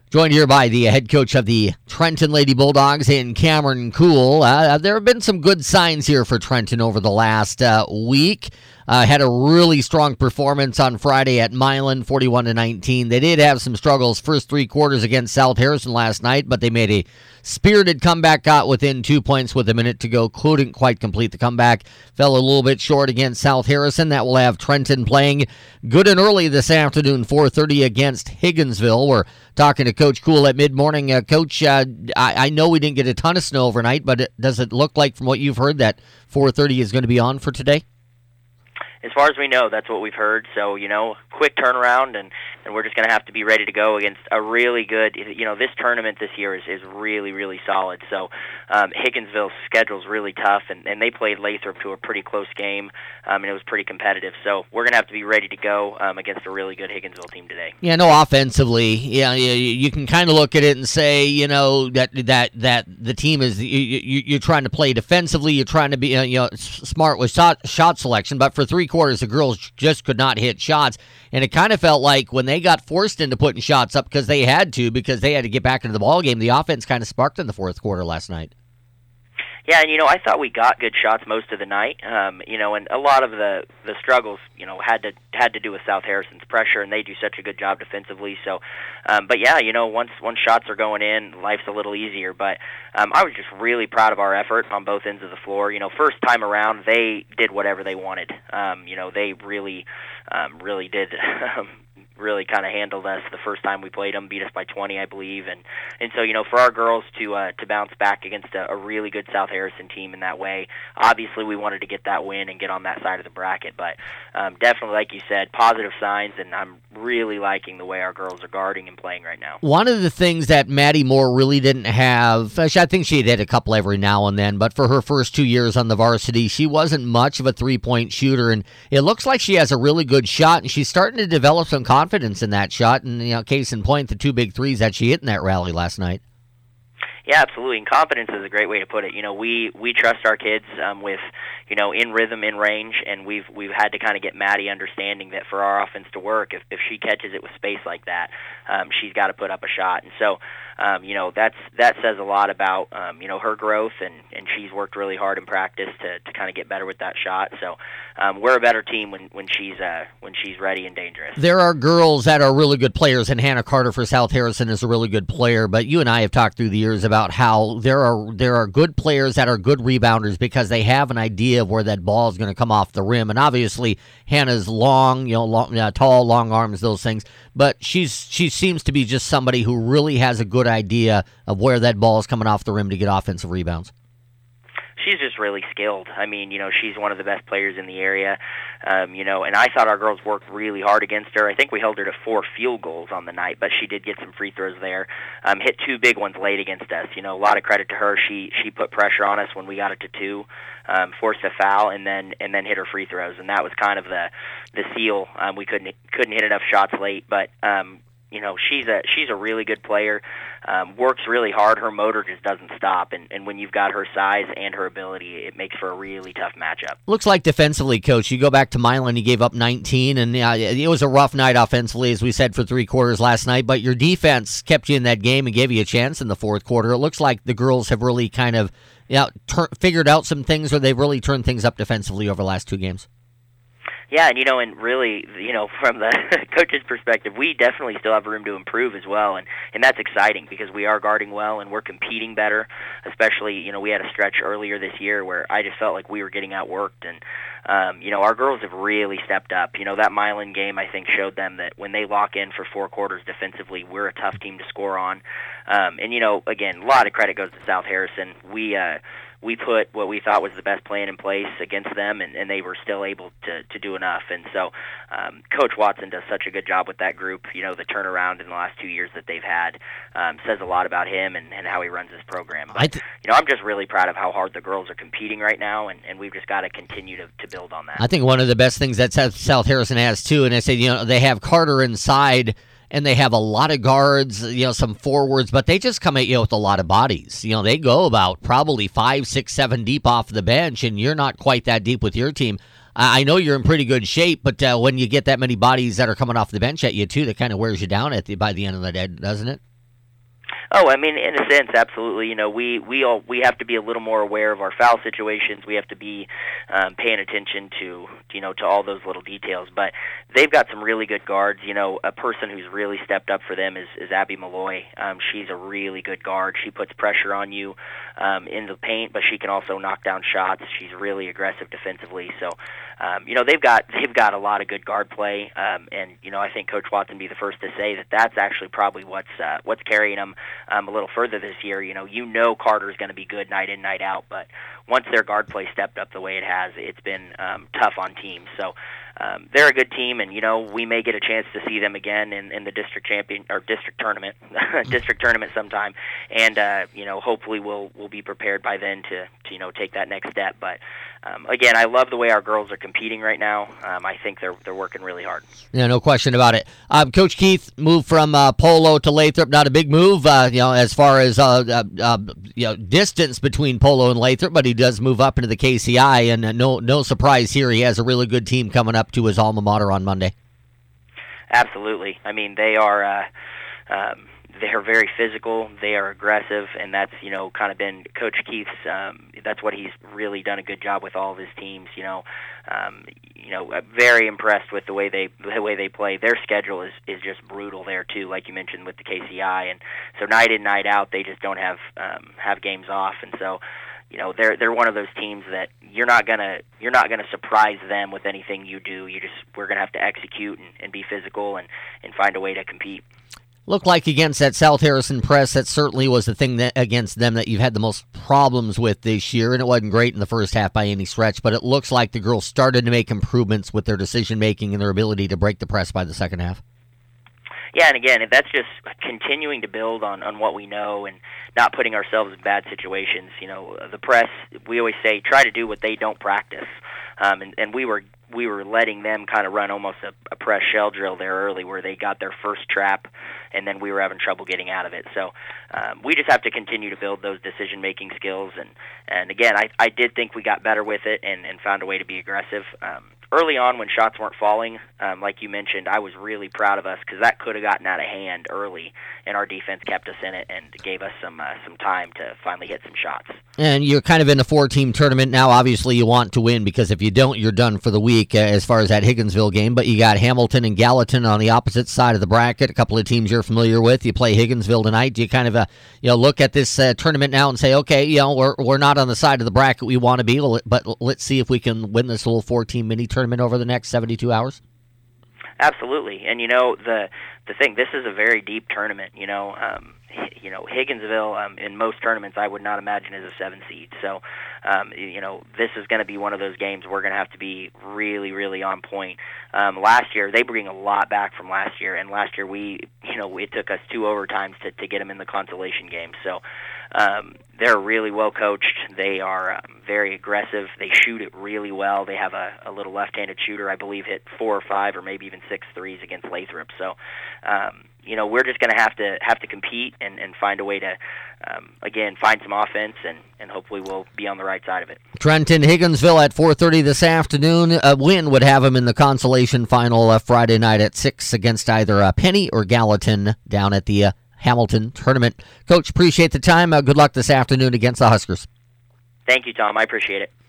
Joined here by the head coach of the Trenton Lady Bulldogs in Cameron Cool. There have been some good signs here for Trenton over the last week. Had a really strong performance on Friday at Milan, 41-19. They did have some struggles first three quarters against South Harrison last night, but they made a spirited comeback, got within 2 points with a minute to go. Couldn't quite complete the comeback. Fell a little bit short against South Harrison. That will have Trenton playing good and early this afternoon, 4:30 against Higginsville. We're talking to Coach Cool at mid-morning. Coach, I know we didn't get a ton of snow overnight, but does it look like from what you've heard that 4:30 is going to be on for today? As far as we know, that's what we've heard. So, quick turnaround, and we're just going to have to be ready to go against a really good, this tournament this year is really, really solid. So, Higginsville's schedule's really tough, and they played Lathrop to a pretty close game, and it was pretty competitive. So, we're going to have to be ready to go against a really good Higginsville team today. Yeah, no, offensively, you can kind of look at it and say, that the team is, you're trying to play defensively, you're trying to be, smart with shot selection, but for 3 quarters, the girls just could not hit shots, and it kind of felt like when they got forced into putting shots up because they had to get back into the ball game, the offense kind of sparked in the fourth quarter last night. Yeah, and I thought we got good shots most of the night. And a lot of the struggles, had to do with South Harrison's pressure, and they do such a good job defensively. So, but yeah, once shots are going in, life's a little easier. But I was just really proud of our effort on both ends of the floor. First time around, they did whatever they wanted. They really did. Really kind of handled us the first time we played them, beat us by 20, I believe, and so for our girls to bounce back against a really good South Harrison team in that way, obviously we wanted to get that win and get on that side of the bracket, but definitely, like you said, positive signs, and I'm really liking the way our girls are guarding and playing right now. One of the things that Maddie Moore really didn't have, I think she had a couple every now and then, but for her first 2 years on the varsity, she wasn't much of a three-point shooter, and it looks like she has a really good shot, and she's starting to develop some confidence in that shot, and case in point, the 2 big threes that she hit in that rally last night. Yeah, absolutely, and confidence is a great way to put it. We trust our kids with, in rhythm, in range, and we've had to kind of get Maddie understanding that for our offense to work, if she catches it with space like that, she's got to put up a shot, and so that says a lot about her growth, and she's worked really hard in practice to kind of get better with that shot. So we're a better team when she's ready and dangerous. There are girls that are really good players, and Hannah Carter for South Harrison is a really good player. But you and I have talked through the years about how there are good players that are good rebounders because they have an idea of where that ball is going to come off the rim. And obviously Hannah's long, tall, long arms, those things. But she seems to be just somebody who really has a good idea of where that ball is coming off the rim to get offensive rebounds. She's just really skilled. I mean, she's one of the best players in the area, and I thought our girls worked really hard against her. I think we held her to 4 field goals on the night, but she did get some free throws there. Hit 2 big ones late against us. A lot of credit to her. She put pressure on us when we got it to 2, forced a foul, and then hit her free throws, and that was kind of the seal. We couldn't hit enough shots late, but she's a really good player, works really hard. Her motor just doesn't stop, and when you've got her size and her ability, it makes for a really tough matchup. Looks like defensively, Coach, you go back to Milan, you gave up 19, and it was a rough night offensively, as we said, for 3 quarters last night, but your defense kept you in that game and gave you a chance in the fourth quarter. It looks like the girls have really kind of figured out some things, or they've really turned things up defensively over the last 2 games. Yeah, and really, from the coach's perspective, we definitely still have room to improve as well, and that's exciting because we are guarding well and we're competing better. Especially, we had a stretch earlier this year where I just felt like we were getting outworked, and our girls have really stepped up. That Milan game, I think, showed them that when they lock in for 4 quarters defensively, we're a tough team to score on. And again, a lot of credit goes to South Harrison. We put what we thought was the best plan in place against them, and they were still able to do enough. And so Coach Watson does such a good job with that group. The turnaround in the last 2 years that they've had says a lot about him and how he runs his program. But, I'm just really proud of how hard the girls are competing right now, and we've just got to continue to build on that. I think one of the best things that South Harrison has, too, and I say, they have Carter inside, and they have a lot of guards, some forwards, but they just come at you with a lot of bodies. They go about probably 5, 6, 7 deep off the bench, and you're not quite that deep with your team. I know you're in pretty good shape, but when you get that many bodies that are coming off the bench at you, too, that kind of wears you down by the end of the day, doesn't it? Oh, I mean, in a sense, absolutely. You know, we have to be a little more aware of our foul situations. We have to be paying attention to to all those little details. But they've got some really good guards. You know, a person who's really stepped up for them is Abby Malloy. She's a really good guard. She puts pressure on you in the paint, but she can also knock down shots. She's really aggressive defensively. So, they've got a lot of good guard play. And I think Coach Watson would be the first to say that that's actually probably what's carrying them a little further this year. Carter's going to be good night in, night out, but once their guard play stepped up the way it has, it's been tough on teams. So they're a good team, and we may get a chance to see them again in the district tournament, district tournament sometime, and hopefully we'll be prepared by then to take that next step. But again, I love the way our girls are competing right now. I think they're working really hard. Yeah, no question about it. Coach Keith moved from Polo to Lathrop. Not a big move, as far as distance between Polo and Lathrop, but he does move up into the KCI, and no surprise here. He has a really good team coming up to his alma mater on Monday. Absolutely. I mean, they are very physical. They are aggressive, and that's kind of been Coach Keith's. That's what he's really done a good job with all of his teams. Very impressed with the way they play. Their schedule is just brutal there too, like you mentioned with the KCI, and so night in, night out, they just don't have games off, and so. They're one of those teams that you're not gonna surprise them with anything you do. We're gonna have to execute and be physical and find a way to compete. Looked like against that South Harrison press, that certainly was the thing against them that you've had the most problems with this year, and it wasn't great in the first half by any stretch, but it looks like the girls started to make improvements with their decision-making and their ability to break the press by the second half. Yeah, and again, that's just continuing to build on what we know and not putting ourselves in bad situations. The press, we always say, try to do what they don't practice. And we were letting them kind of run almost a press shell drill there early where they got their first trap, and then we were having trouble getting out of it. So we just have to continue to build those decision-making skills. And again, I did think we got better with it and found a way to be aggressive. Early on when shots weren't falling, like you mentioned, I was really proud of us because that could have gotten out of hand early, and our defense kept us in it and gave us some time to finally hit some shots. And you're kind of in a 4-team tournament now. Obviously, you want to win because if you don't, you're done for the week as far as that Higginsville game. But you got Hamilton and Gallatin on the opposite side of the bracket, a couple of teams you're familiar with. You play Higginsville tonight. Do you kind of look at this tournament now and say, okay, we're not on the side of the bracket we want to be, but let's see if we can win this little 4-team mini tournament over the next 72 hours? Absolutely. And the thing, this is a very deep tournament. Higginsville in most tournaments I would not imagine is a 7 seed. So this is going to be one of those games we're going to have to be really, really on point. Last year they bring a lot back from last year, and last year it took us 2 overtimes to get them in the consolation game. So they're really well coached. They are very aggressive. They shoot it really well. They have a little left-handed shooter, I believe, hit 4 or 5 or maybe even 6 threes against Lathrop. So we're just going to have to compete and find a way to again find some offense and hopefully we'll be on the right side of it. Trenton Higginsville at 4:30 this afternoon. A win would have them in the consolation final Friday night at 6 against either Penny or Gallatin down at the Hamilton tournament. Coach, appreciate the time. Good luck this afternoon against the Huskers. Thank you, Tom. I appreciate it.